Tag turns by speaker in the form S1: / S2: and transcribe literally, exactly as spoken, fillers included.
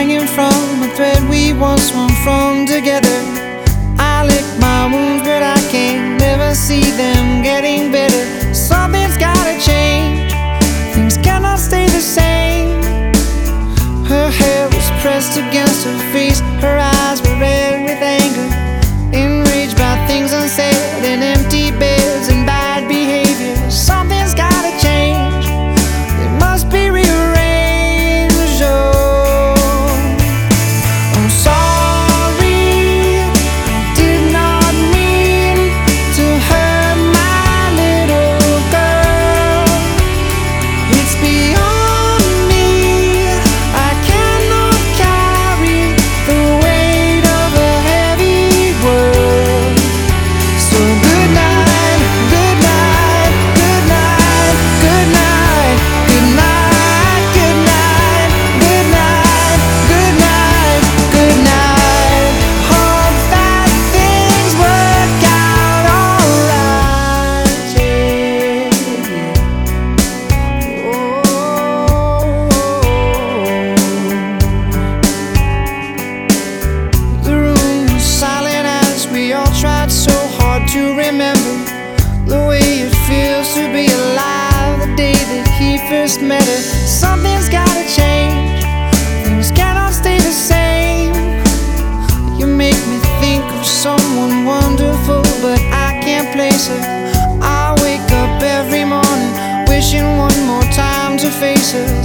S1: hanging from a thread we once swung from together. I lick my wounds, but I can't never see them getting better. Something's gotta change, things cannot stay the same. Her hair was pressed against her face, her eyes were red with anger, enraged by things unsaid and empty beds and bad behavior. Something's gotta change, it must be rearranged. Oh, I'm sorry, I did not mean to hurt my little girl. It's beyond me, I cannot carry the weight of a heavy world. So good night, good night, good night, good night, good night, good night, good night, good night, good night. Hope that things work out alright, yeah. Oh. The room was silent as we all tried so hard to remember the way it feels to be alive the day that he first met her. Something's gotta change, things cannot stay the same. You make me think of someone wonderful, but I can't place her. I wake up every morning wishing one more time to face her.